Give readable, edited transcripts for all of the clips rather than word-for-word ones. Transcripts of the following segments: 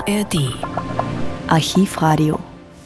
ARD Archivradio.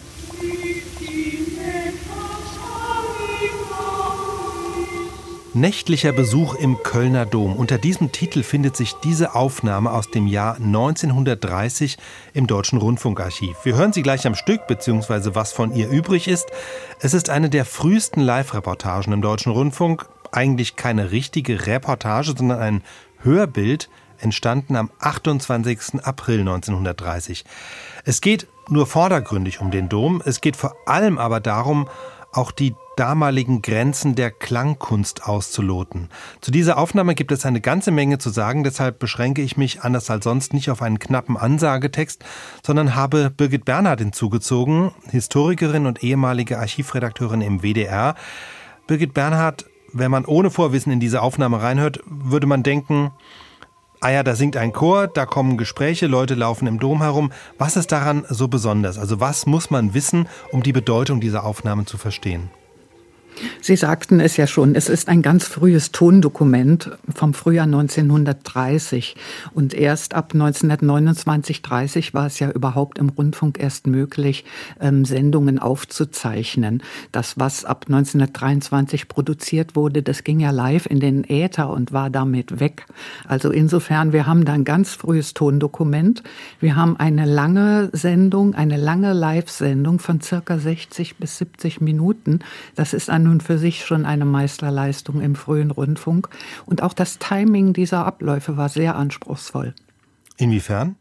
Nächtlicher Besuch im Kölner Dom. Unter diesem Titel findet sich diese Aufnahme aus dem Jahr 1930 im Deutschen Rundfunkarchiv. Wir hören sie gleich am Stück, beziehungsweise was von ihr übrig ist. Es ist eine der frühesten Live-Reportagen im Deutschen Rundfunk. Eigentlich keine richtige Reportage, sondern ein Hörbild, entstanden am 28. April 1930. Es geht nur vordergründig um den Dom. Es geht vor allem aber darum, auch die damaligen Grenzen der Klangkunst auszuloten. Zu dieser Aufnahme gibt es eine ganze Menge zu sagen, deshalb beschränke ich mich anders als sonst nicht auf einen knappen Ansagetext, sondern habe Birgit Bernhard hinzugezogen, Historikerin und ehemalige Archivredakteurin im WDR. Birgit Bernhard, wenn man ohne Vorwissen in diese Aufnahme reinhört, würde man denken, ah ja, da singt ein Chor, da kommen Gespräche, Leute laufen im Dom herum. Was ist daran so besonders? Also was muss man wissen, um die Bedeutung dieser Aufnahmen zu verstehen? Sie sagten es ja schon, es ist ein ganz frühes Tondokument vom Frühjahr 1930. Und erst ab 1929/30 war es ja überhaupt im Rundfunk erst möglich, Sendungen aufzuzeichnen. Das, was ab 1923 produziert wurde, das ging ja live in den Äther und war damit weg. Also insofern, wir haben da ein ganz frühes Tondokument. Wir haben eine lange Sendung, eine lange Live-Sendung von circa 60 bis 70 Minuten. Das ist nun für sich schon eine Meisterleistung im frühen Rundfunk. Und auch das Timing dieser Abläufe war sehr anspruchsvoll. Inwiefern?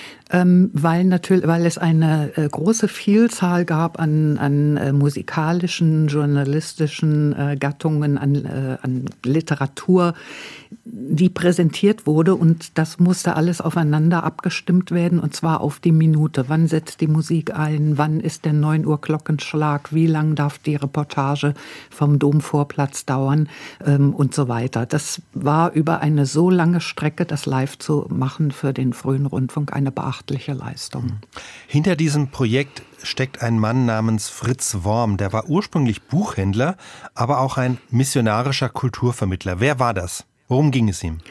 Weil es eine große Vielzahl gab an musikalischen, journalistischen Gattungen, an Literatur, die präsentiert wurde, und das musste alles aufeinander abgestimmt werden, und zwar auf die Minute. Wann setzt die Musik ein? Wann ist der 9 Uhr Glockenschlag? Wie lang darf die Reportage vom Domvorplatz dauern? Und so weiter. Das war über eine so lange Strecke, das live zu machen, für den frühen Rundfunk eine beachtliche Leistung. Hinter diesem Projekt steckt ein Mann namens Fritz Worm. Der war ursprünglich Buchhändler, aber auch ein missionarischer Kulturvermittler. Wer war das? Worum ging es ihm?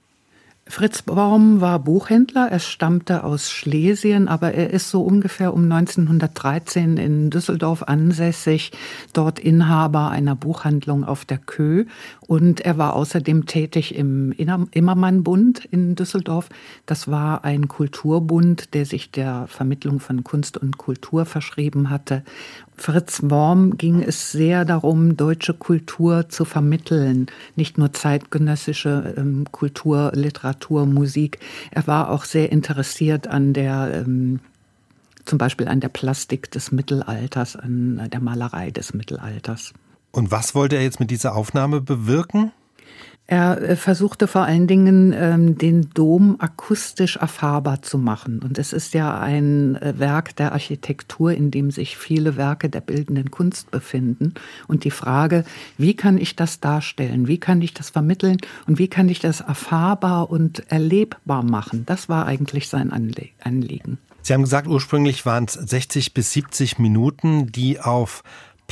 Fritz Worm war Buchhändler, er stammte aus Schlesien, aber er ist so ungefähr um 1913 in Düsseldorf ansässig, dort Inhaber einer Buchhandlung auf der Köh, und er war außerdem tätig im Immermann-Bund in Düsseldorf. Das war ein Kulturbund, der sich der Vermittlung von Kunst und Kultur verschrieben hatte. Fritz Worm ging es sehr darum, deutsche Kultur zu vermitteln, nicht nur zeitgenössische Kultur, Literatur, Musik. Er war auch sehr interessiert an der, zum Beispiel an der Plastik des Mittelalters, an der Malerei des Mittelalters. Und was wollte er jetzt mit dieser Aufnahme bewirken? Er versuchte vor allen Dingen, den Dom akustisch erfahrbar zu machen. Und es ist ja ein Werk der Architektur, in dem sich viele Werke der bildenden Kunst befinden. Und die Frage, wie kann ich das darstellen? Wie kann ich das vermitteln? Und wie kann ich das erfahrbar und erlebbar machen? Das war eigentlich sein Anliegen. Sie haben gesagt, ursprünglich waren es 60 bis 70 Minuten, die auf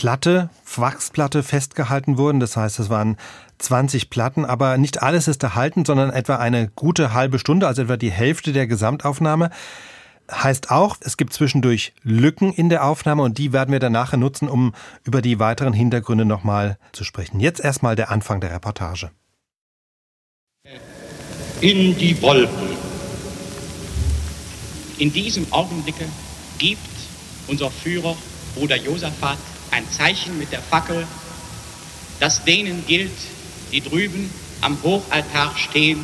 Wachsplatte festgehalten wurden. Das heißt, es waren 20 Platten, aber nicht alles ist erhalten, sondern etwa eine gute halbe Stunde, also etwa die Hälfte der Gesamtaufnahme. Heißt auch, es gibt zwischendurch Lücken in der Aufnahme, und die werden wir dann nachher nutzen, um über die weiteren Hintergründe nochmal zu sprechen. Jetzt erstmal der Anfang der Reportage. In die Wolken. In diesem Augenblicke gibt unser Führer, Bruder Josaphat, ein Zeichen mit der Fackel, das denen gilt, die drüben am Hochaltar stehen.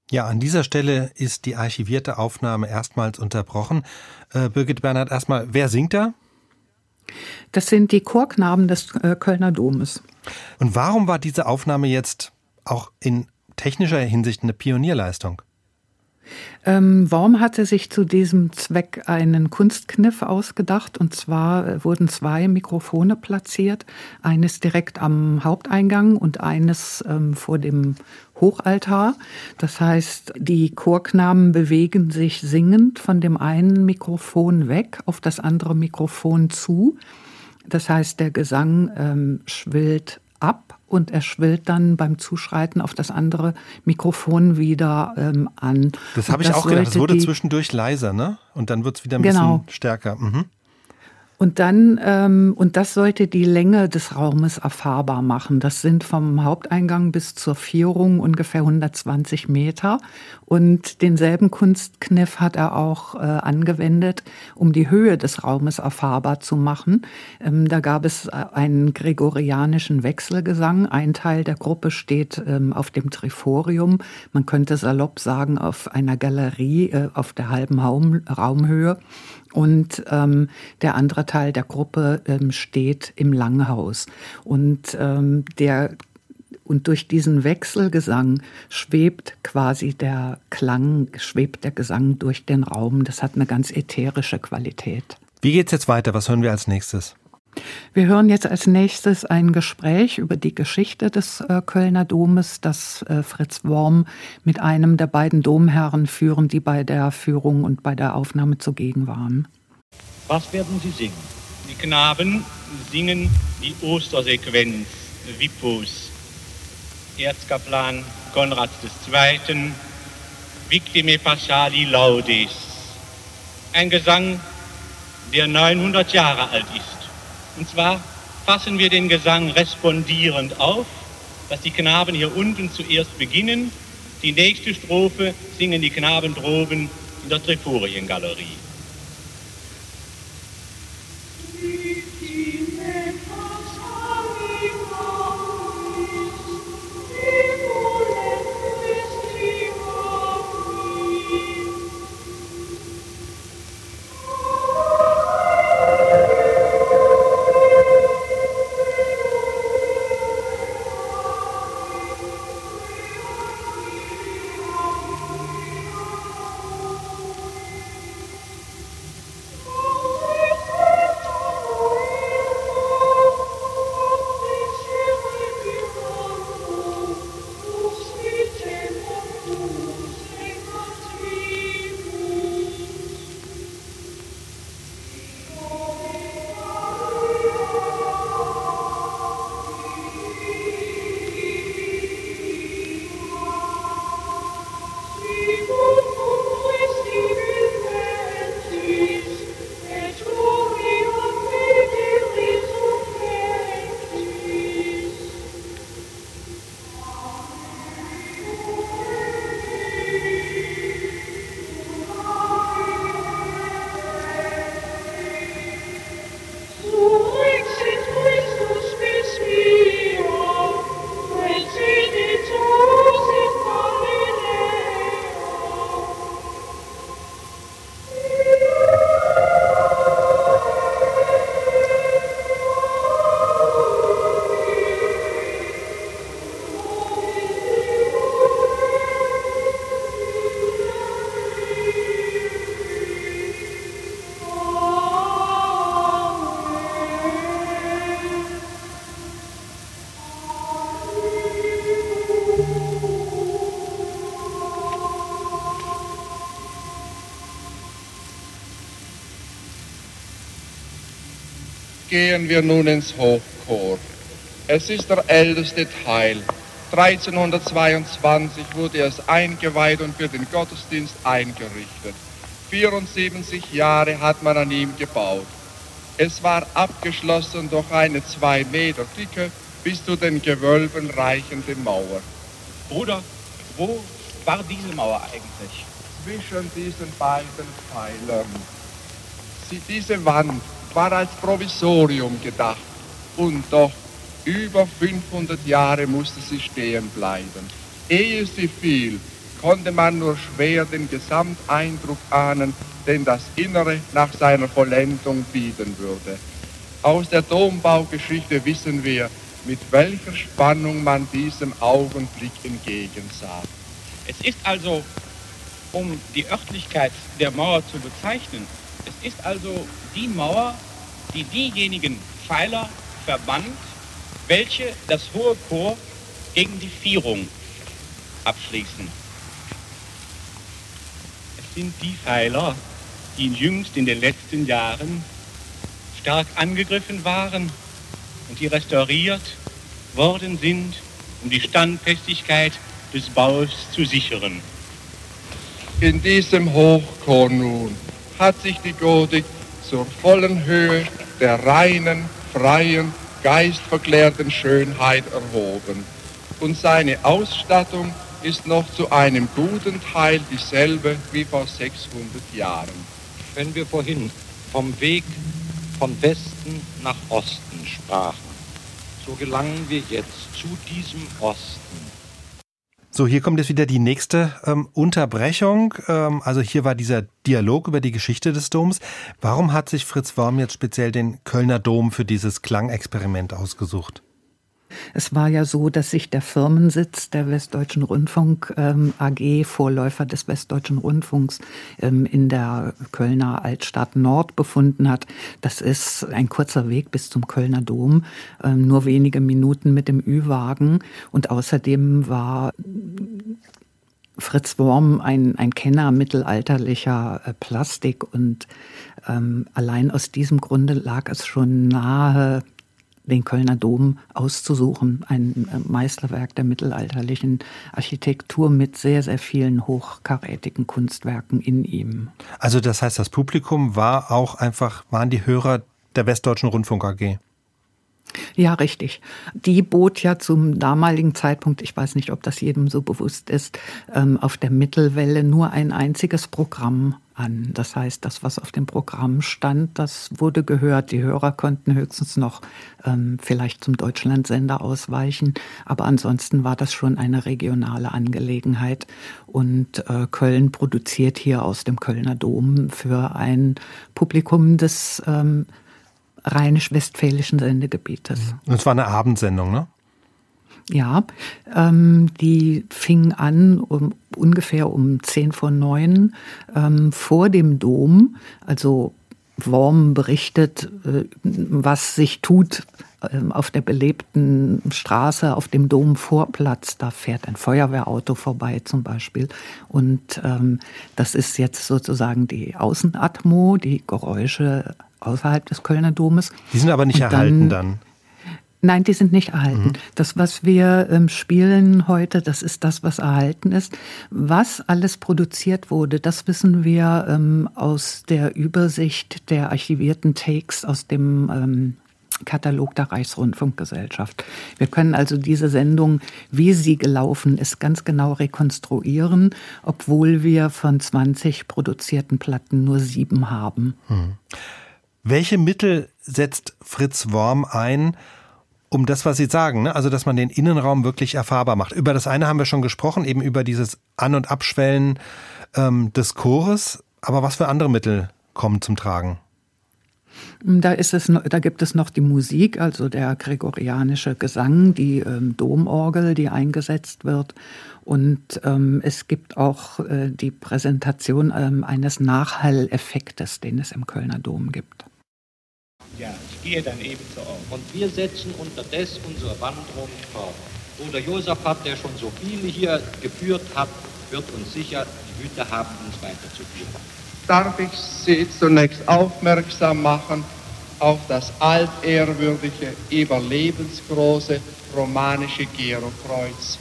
Ja, an dieser Stelle ist die archivierte Aufnahme erstmals unterbrochen. Birgit Bernhard, erstmal, wer singt da? Das sind die Chorknaben des Kölner Domes. Und warum war diese Aufnahme jetzt auch in technischer Hinsicht eine Pionierleistung? Worm hatte sich zu diesem Zweck einen Kunstkniff ausgedacht. Und zwar wurden 2 Mikrofone platziert. Eines direkt am Haupteingang und eines vor dem Hochaltar. Das heißt, die Chorknaben bewegen sich singend von dem einen Mikrofon weg auf das andere Mikrofon zu. Das heißt, der Gesang schwillt ab und er schwillt dann beim Zuschreiten auf das andere Mikrofon wieder an. Das habe ich auch gedacht, es wurde zwischendurch leiser, ne? Und dann wird es wieder ein bisschen stärker. Mhm. Und dann, und das sollte die Länge des Raumes erfahrbar machen. Das sind vom Haupteingang bis zur Vierung ungefähr 120 Meter. Und denselben Kunstkniff hat er auch angewendet, um die Höhe des Raumes erfahrbar zu machen. Da gab es einen gregorianischen Wechselgesang. Ein Teil der Gruppe steht auf dem Triforium. Man könnte salopp sagen, auf einer Galerie auf der halben Raumhöhe. Und der andere Teil der Gruppe steht im Langhaus. Und durch diesen Wechselgesang schwebt quasi der Gesang durch den Raum. Das hat eine ganz ätherische Qualität. Wie geht's jetzt weiter? Was hören wir als nächstes? Wir hören jetzt als nächstes ein Gespräch über die Geschichte des Kölner Domes, das Fritz Worm mit einem der beiden Domherren führen, die bei der Führung und bei der Aufnahme zugegen waren. Was werden Sie singen? Die Knaben singen die Ostersequenz Vippos, Erzkaplan Konrads II., Victime Paschali Laudes. Ein Gesang, der 900 Jahre alt ist. Und zwar fassen wir den Gesang respondierend auf, dass die Knaben hier unten zuerst beginnen. Die nächste Strophe singen die Knaben droben in der Triforiengalerie. Gehen wir nun ins Hochchor. Es ist der älteste Teil. 1322 wurde es eingeweiht und für den Gottesdienst eingerichtet. 74 Jahre hat man an ihm gebaut. Es war abgeschlossen durch eine 2 Meter dicke, bis zu den Gewölben reichende Mauer. Bruder, wo war diese Mauer eigentlich? Zwischen diesen beiden Pfeilern. Diese Wand war als Provisorium gedacht und doch über 500 Jahre musste sie stehen bleiben. Ehe sie fiel, konnte man nur schwer den Gesamteindruck ahnen, den das Innere nach seiner Vollendung bieten würde. Aus der Dombaugeschichte wissen wir, mit welcher Spannung man diesem Augenblick entgegensah. Es ist also, um die Örtlichkeit der Mauer zu bezeichnen, es ist also die Mauer, die diejenigen Pfeiler verbannt, welche das hohe Korps gegen die Vierung abschließen. Es sind die Pfeiler, die jüngst in den letzten Jahren stark angegriffen waren und die restauriert worden sind, um die Standfestigkeit des Baus zu sichern. In diesem Hochchor nun hat sich die Gotik zur vollen Höhe der reinen, freien, geistverklärten Schönheit erhoben. Und seine Ausstattung ist noch zu einem guten Teil dieselbe wie vor 600 Jahren. Wenn wir vorhin vom Weg von Westen nach Osten sprachen, so gelangen wir jetzt zu diesem Osten. So, hier kommt jetzt wieder die nächste Unterbrechung. Also hier war dieser Dialog über die Geschichte des Doms. Warum hat sich Fritz Worm jetzt speziell den Kölner Dom für dieses Klangexperiment ausgesucht? Es war ja so, dass sich der Firmensitz der Westdeutschen Rundfunk AG, Vorläufer des Westdeutschen Rundfunks, in der Kölner Altstadt Nord befunden hat. Das ist ein kurzer Weg bis zum Kölner Dom, nur wenige Minuten mit dem Ü-Wagen. Und außerdem war Fritz Worm ein Kenner mittelalterlicher Plastik. Und allein aus diesem Grunde lag es schon nahe, den Kölner Dom auszusuchen. Ein Meisterwerk der mittelalterlichen Architektur mit sehr, sehr vielen hochkarätigen Kunstwerken in ihm. Also das heißt, das Publikum waren die Hörer der Westdeutschen Rundfunk AG? Ja, richtig. Die bot ja zum damaligen Zeitpunkt, ich weiß nicht, ob das jedem so bewusst ist, auf der Mittelwelle nur ein einziges Programm an. Das heißt, das, was auf dem Programm stand, das wurde gehört. Die Hörer konnten höchstens noch vielleicht zum Deutschlandsender ausweichen, aber ansonsten war das schon eine regionale Angelegenheit. Und Köln produziert hier aus dem Kölner Dom für ein Publikum des rheinisch-westfälischen Sendegebietes. Und es war eine Abendsendung, ne? Ja, die fing an ungefähr um 8:50 vor dem Dom. Also Worm berichtet, was sich tut auf der belebten Straße, auf dem Domvorplatz. Da fährt ein Feuerwehrauto vorbei zum Beispiel. Und das ist jetzt sozusagen die Außenatmo, die Geräusche außerhalb des Kölner Domes. Die sind aber nicht erhalten dann? Nein, die sind nicht erhalten. Das, was wir spielen heute, das ist das, was erhalten ist. Was alles produziert wurde, das wissen wir aus der Übersicht der archivierten Takes aus dem Katalog der Reichsrundfunkgesellschaft. Wir können also diese Sendung, wie sie gelaufen ist, ganz genau rekonstruieren, obwohl wir von 20 produzierten Platten nur 7 haben. Welche Mittel setzt Fritz Worm ein, um das, was Sie sagen, ne? Also dass man den Innenraum wirklich erfahrbar macht? Über das eine haben wir schon gesprochen, eben über dieses An- und Abschwellen des Chores. Aber was für andere Mittel kommen zum Tragen? Da gibt es noch die Musik, also der gregorianische Gesang, die Domorgel, die eingesetzt wird. Und es gibt auch die Präsentation eines Nachhalleffektes, den es im Kölner Dom gibt. Ja, ich gehe dann eben zur Ordnung. Und wir setzen unterdessen unsere Wanderung fort. Bruder Josaphat, der schon so viele hier geführt hat, wird uns sicher die Güte haben, uns weiterzuführen. Darf ich Sie zunächst aufmerksam machen auf das altehrwürdige, überlebensgroße romanische Girokreuz.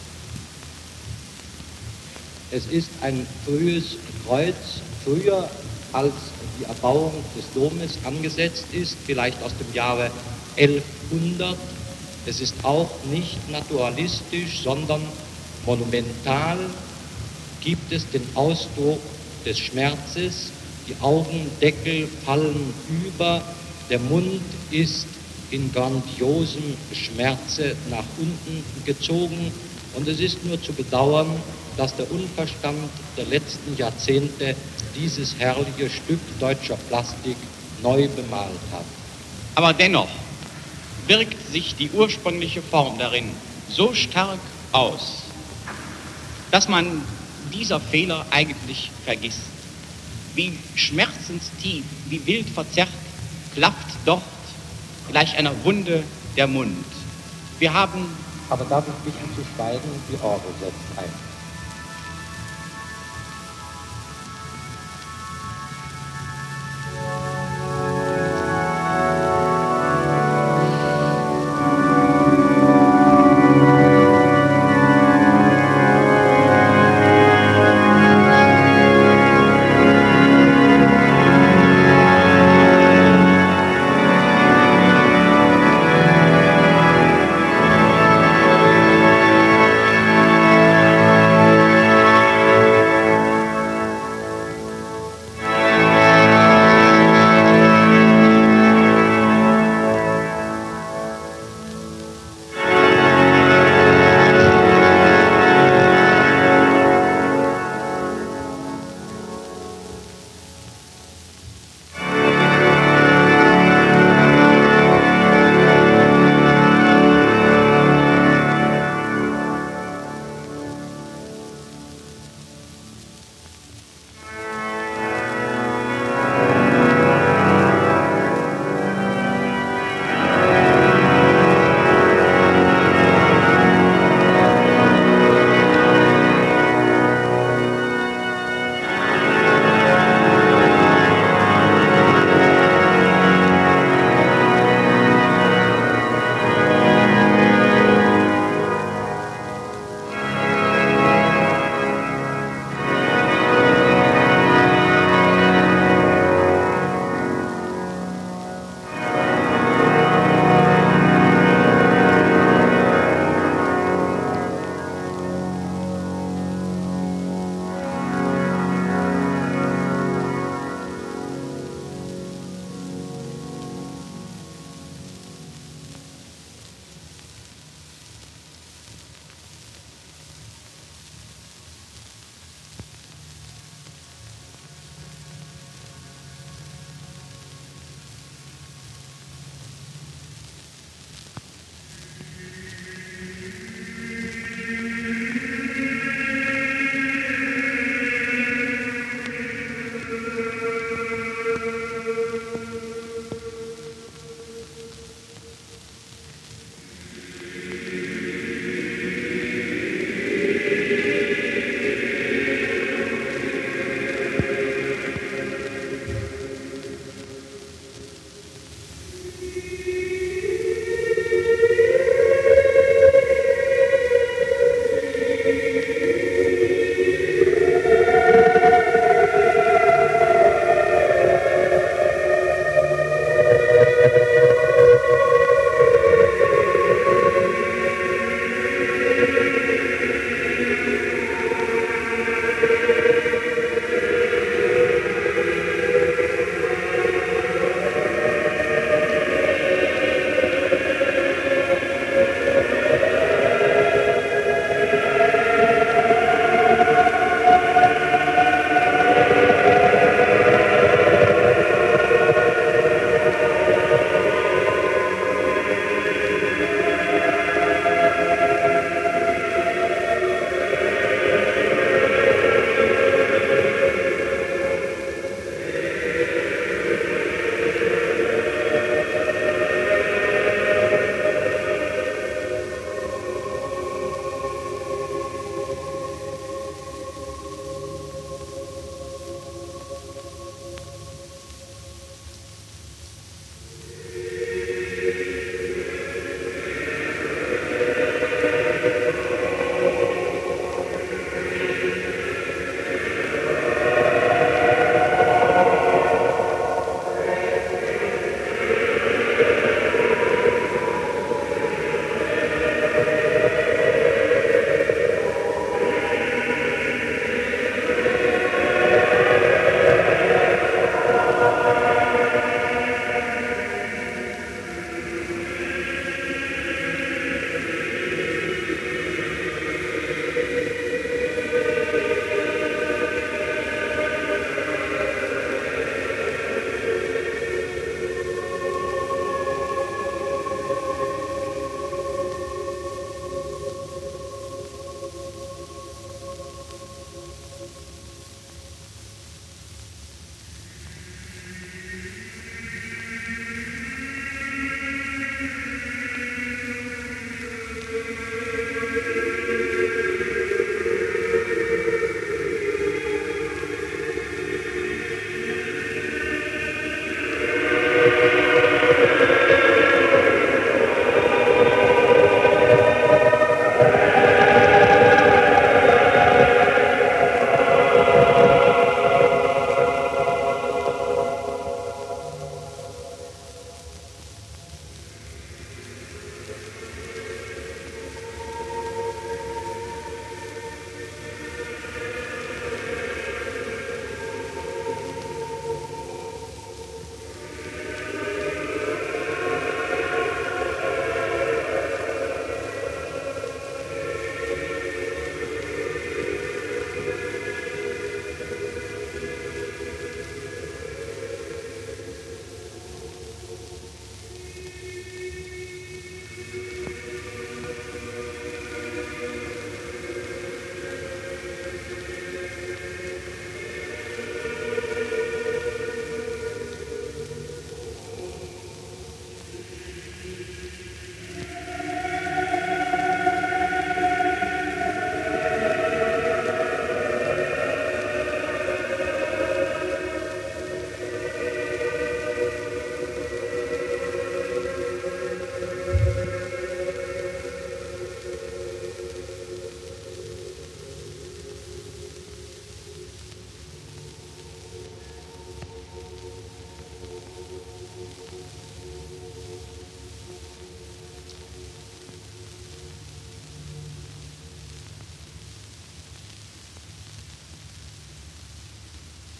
Es ist ein frühes Kreuz, früher als die Erbauung des Domes angesetzt ist, vielleicht aus dem Jahre 1100. Es ist auch nicht naturalistisch, sondern monumental, gibt es den Ausdruck des Schmerzes. Die Augendeckel fallen über, der Mund ist in grandiosem Schmerze nach unten gezogen Und es ist nur zu bedauern, dass der Unverstand der letzten Jahrzehnte dieses herrliche Stück deutscher Plastik neu bemalt hat. Aber dennoch wirkt sich die ursprüngliche Form darin so stark aus, dass man dieser Fehler eigentlich vergisst. Wie schmerzenstief, wie wild verzerrt klafft dort gleich einer Wunde der Mund. Wir haben... Aber darf ich bitten zu schweigen? Die Orgel setzt ein.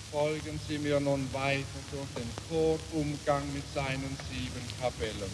Folgen Sie mir nun weiter durch den Chorumgang mit seinen 7 Kapellen.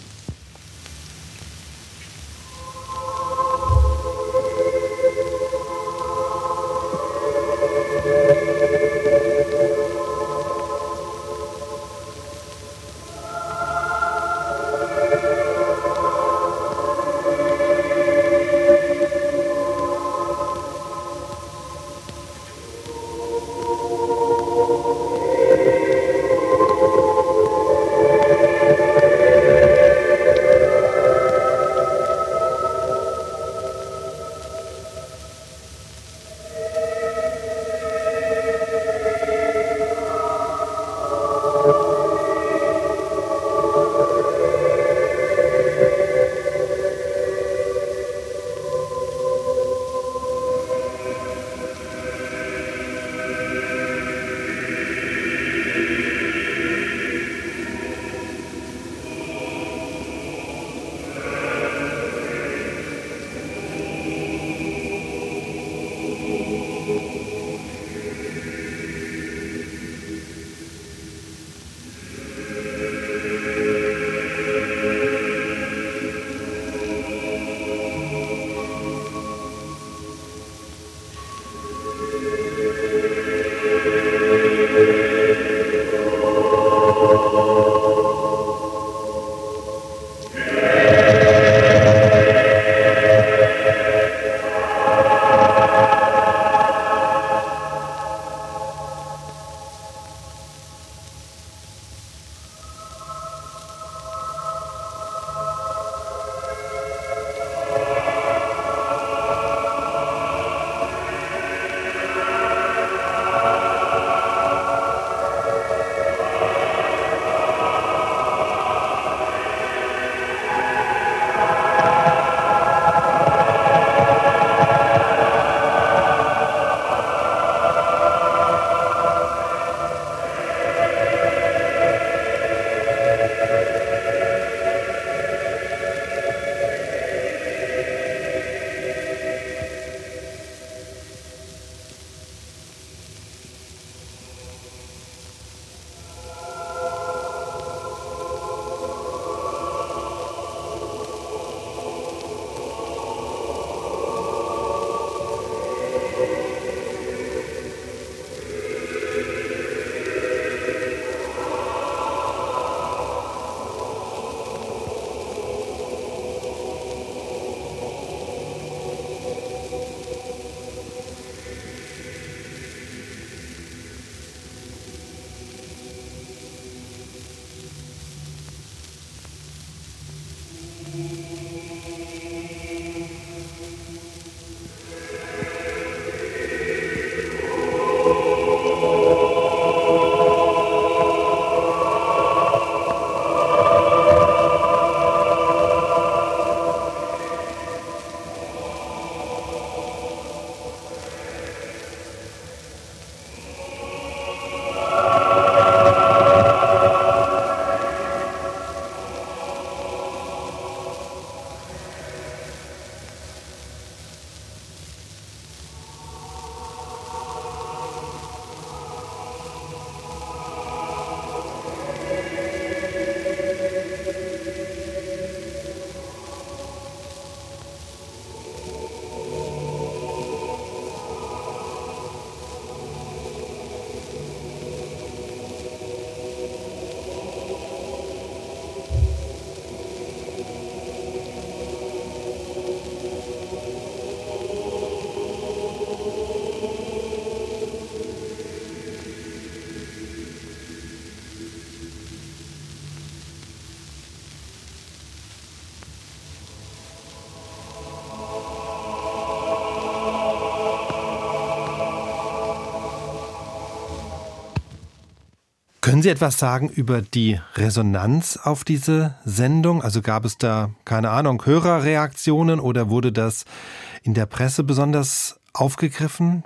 Können Sie etwas sagen über die Resonanz auf diese Sendung? Also gab es da, keine Ahnung, Hörerreaktionen oder wurde das in der Presse besonders aufgegriffen?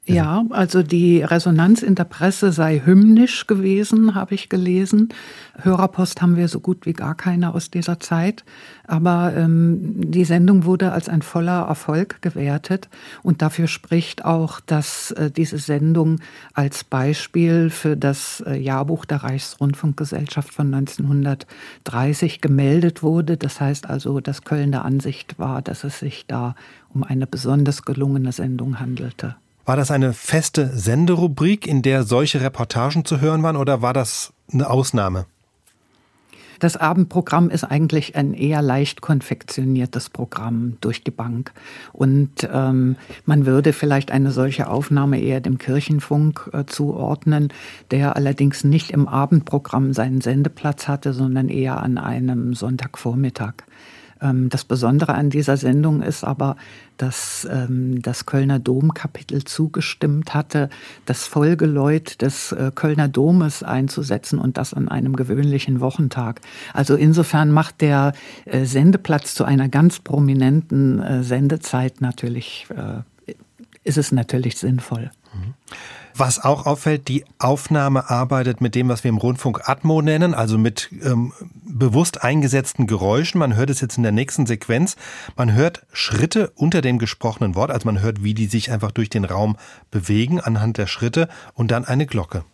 Ja, also die Resonanz in der Presse sei hymnisch gewesen, habe ich gelesen. Hörerpost haben wir so gut wie gar keine aus dieser Zeit. Aber die Sendung wurde als ein voller Erfolg gewertet. Und dafür spricht auch, dass diese Sendung als Beispiel für das Jahrbuch der Reichsrundfunkgesellschaft von 1930 gemeldet wurde. Das heißt also, dass Köln der Ansicht war, dass es sich da um eine besonders gelungene Sendung handelte. War das eine feste Senderubrik, in der solche Reportagen zu hören waren, oder war das eine Ausnahme? Das Abendprogramm ist eigentlich ein eher leicht konfektioniertes Programm durch die Bank. Und man würde vielleicht eine solche Aufnahme eher dem Kirchenfunk zuordnen, der allerdings nicht im Abendprogramm seinen Sendeplatz hatte, sondern eher an einem Sonntagvormittag. Das Besondere an dieser Sendung ist aber, dass das Kölner Domkapitel zugestimmt hatte, das Folgeläut des Kölner Domes einzusetzen und das an einem gewöhnlichen Wochentag. Also insofern macht der Sendeplatz zu einer ganz prominenten Sendezeit natürlich, ist es natürlich sinnvoll. Was auch auffällt, die Aufnahme arbeitet mit dem, was wir im Rundfunk Atmo nennen, also mit bewusst eingesetzten Geräuschen. Man hört es jetzt in der nächsten Sequenz. Man hört Schritte unter dem gesprochenen Wort, also man hört, wie die sich einfach durch den Raum bewegen anhand der Schritte und dann eine Glocke.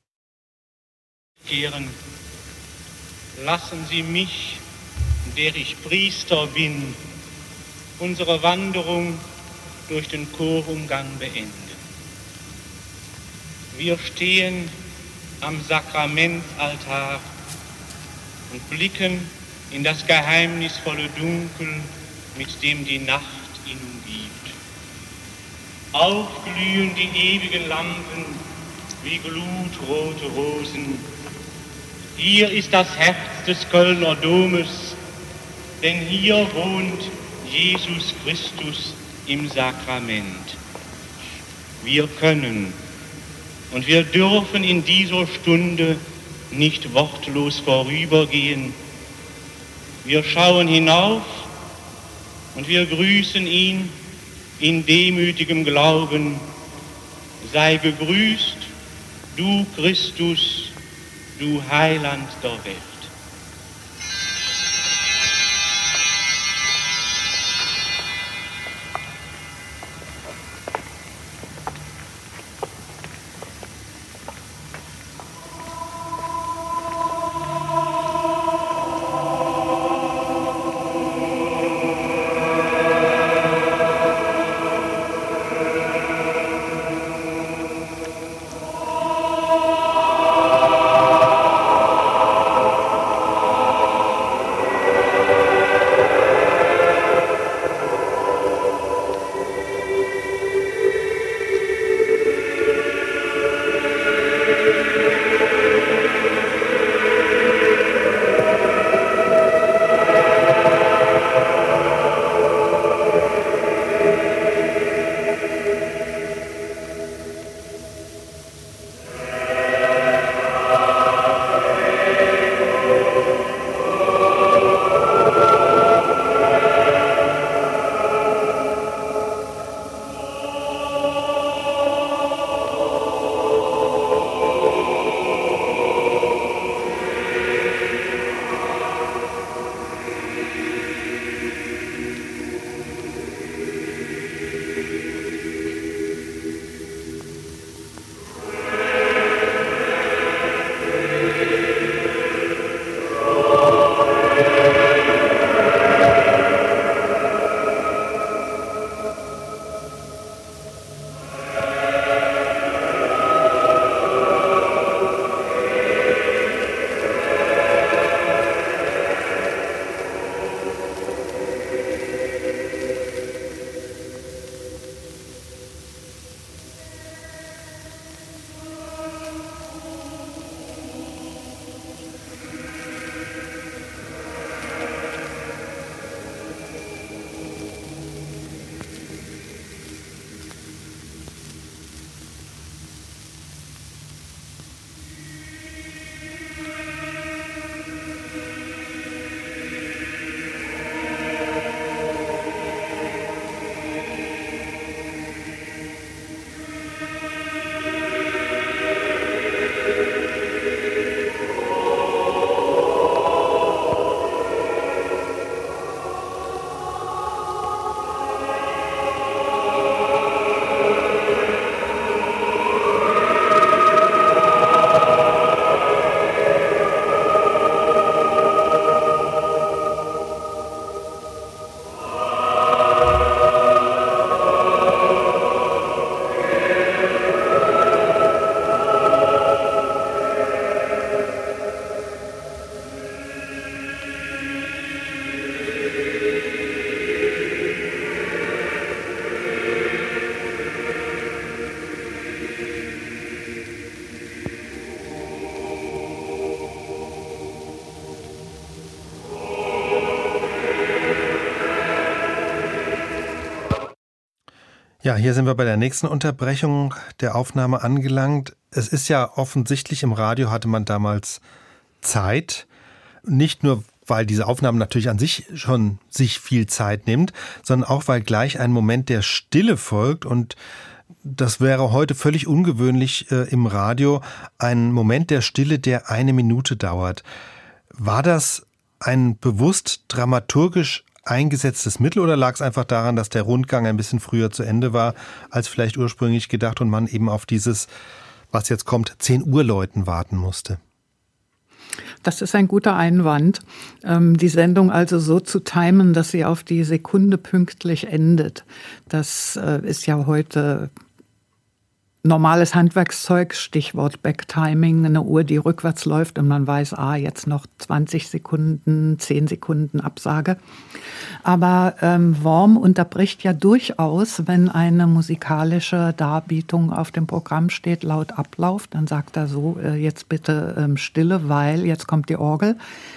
Ehren, lassen Sie mich, der ich Priester bin, unsere Wanderung durch den Chorumgang beenden. Wir stehen am Sakramentaltar und blicken in das geheimnisvolle Dunkel, mit dem die Nacht ihn umgibt. Aufglühen die ewigen Lampen wie glutrote Rosen. Hier ist das Herz des Kölner Domes, denn hier wohnt Jesus Christus im Sakrament. Wir können und wir dürfen in dieser Stunde nicht wortlos vorübergehen. Wir schauen hinauf und wir grüßen ihn in demütigem Glauben. Sei gegrüßt, du Christus, du Heiland der Welt. Ja, hier sind wir bei der nächsten Unterbrechung der Aufnahme angelangt. Es ist ja offensichtlich, im Radio hatte man damals Zeit. Nicht nur, weil diese Aufnahme natürlich an sich schon sich viel Zeit nimmt, sondern auch, weil gleich ein Moment der Stille folgt. Und das wäre heute völlig ungewöhnlich im Radio, ein Moment der Stille, der 1 Minute dauert. War das ein bewusst dramaturgisch eingesetztes Mittel oder lag es einfach daran, dass der Rundgang ein bisschen früher zu Ende war, als vielleicht ursprünglich gedacht und man eben auf dieses, was jetzt kommt, 10 Uhr Läuten warten musste? Das ist ein guter Einwand, die Sendung also so zu timen, dass sie auf die Sekunde pünktlich endet. Das ist ja heute normales Handwerkszeug, Stichwort Backtiming, eine Uhr, die rückwärts läuft und man weiß, jetzt noch 20 Sekunden, 10 Sekunden Absage. Aber Worm unterbricht ja durchaus, wenn eine musikalische Darbietung auf dem Programm steht, laut Ablauf, dann sagt er so, jetzt bitte Stille, weil jetzt kommt die Orgel.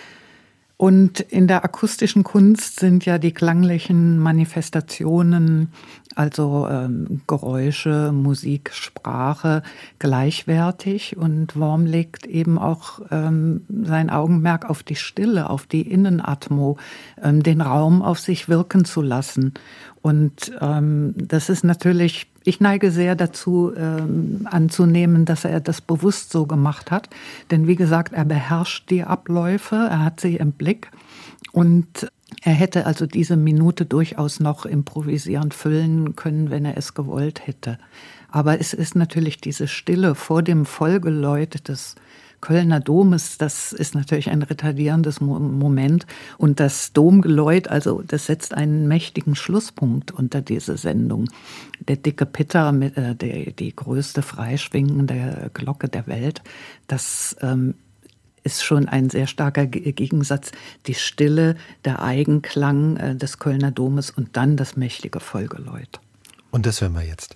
Und in der akustischen Kunst sind ja die klanglichen Manifestationen, also Geräusche, Musik, Sprache gleichwertig. Und Worm legt eben auch sein Augenmerk auf die Stille, auf die Innenatmo, den Raum auf sich wirken zu lassen. Und das ist natürlich, ich neige sehr dazu anzunehmen, dass er das bewusst so gemacht hat. Denn wie gesagt, er beherrscht die Abläufe, er hat sie im Blick und er hätte also diese Minute durchaus noch improvisierend füllen können, wenn er es gewollt hätte. Aber es ist natürlich diese Stille vor dem Vollgeläut des Kölner Domes, das ist natürlich ein retardierendes Moment. Und das Domgeläut, also das setzt einen mächtigen Schlusspunkt unter diese Sendung. Der dicke Pitter, die größte freischwingende Glocke der Welt, das ist schon ein sehr starker Gegensatz. Die Stille, der Eigenklang des Kölner Domes und dann das mächtige Vollgeläut. Und das hören wir jetzt.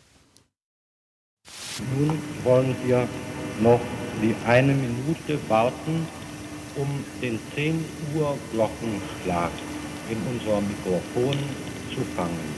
Nun wollen wir noch die 1 Minute warten, um den 10 Uhr Glockenschlag in unser Mikrofon zu fangen.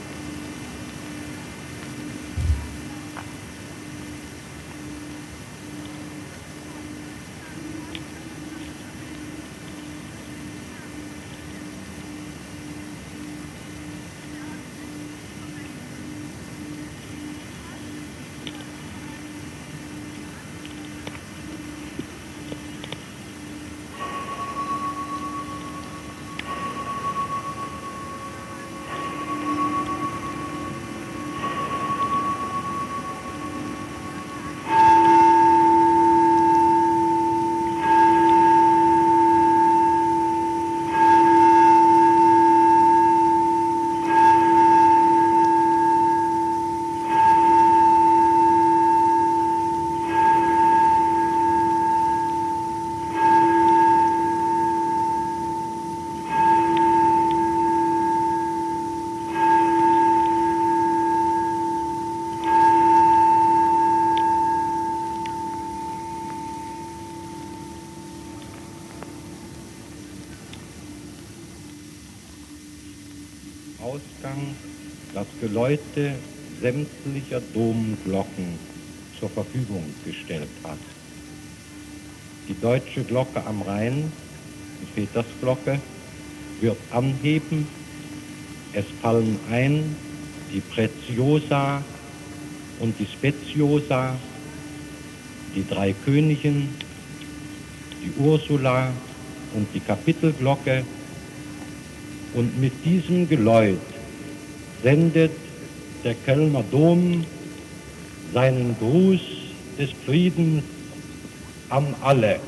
Ausgang das Geläute sämtlicher Domglocken zur Verfügung gestellt hat. Die deutsche Glocke am Rhein, die Petersglocke, wird anheben. Es fallen ein die Preziosa und die Speciosa, die 3 Königen, die Ursula und die Kapitelglocke. Und mit diesem Geläut sendet der Kölner Dom seinen Gruß des Friedens an alle.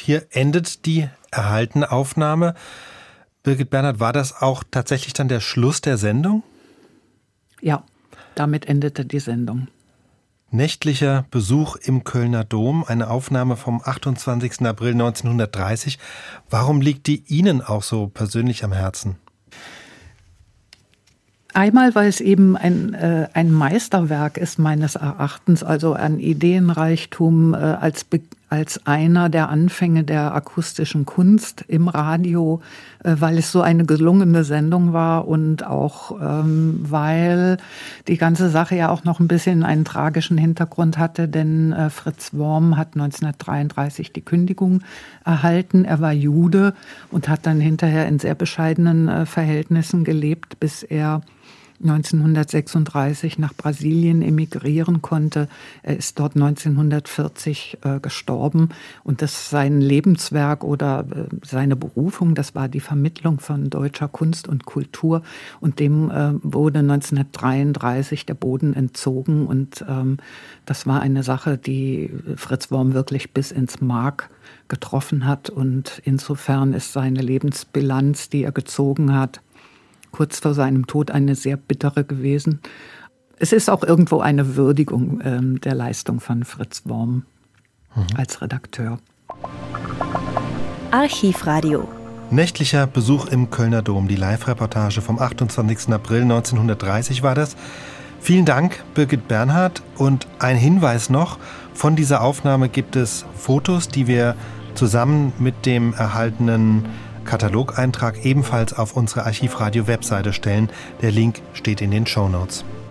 hier endet die erhaltene Aufnahme. Birgit Bernhard, war das auch tatsächlich dann der Schluss der Sendung? Ja, damit endete die Sendung. Nächtlicher Besuch im Kölner Dom, eine Aufnahme vom 28. April 1930. Warum liegt die Ihnen auch so persönlich am Herzen? Einmal, weil es eben ein Meisterwerk ist meines Erachtens, also an Ideenreichtum als einer der Anfänge der akustischen Kunst im Radio, weil es so eine gelungene Sendung war und auch weil die ganze Sache ja auch noch ein bisschen einen tragischen Hintergrund hatte, denn Fritz Worm hat 1933 die Kündigung erhalten. Er war Jude und hat dann hinterher in sehr bescheidenen Verhältnissen gelebt, bis er 1936 nach Brasilien emigrieren konnte. Er ist dort 1940 gestorben und das sein Lebenswerk oder seine Berufung, das war die Vermittlung von deutscher Kunst und Kultur und dem wurde 1933 der Boden entzogen und das war eine Sache, die Fritz Worm wirklich bis ins Mark getroffen hat und insofern ist seine Lebensbilanz, die er gezogen hat, kurz vor seinem Tod eine sehr bittere gewesen. Es ist auch irgendwo eine Würdigung der Leistung von Fritz Worm als Redakteur. Archivradio. Nächtlicher Besuch im Kölner Dom, die Live-Reportage vom 28. April 1930 war das. Vielen Dank, Birgit Bernhard. Und ein Hinweis noch, von dieser Aufnahme gibt es Fotos, die wir zusammen mit dem erhaltenen Katalogeintrag ebenfalls auf unsere Archivradio-Webseite stellen. Der Link steht in den Shownotes.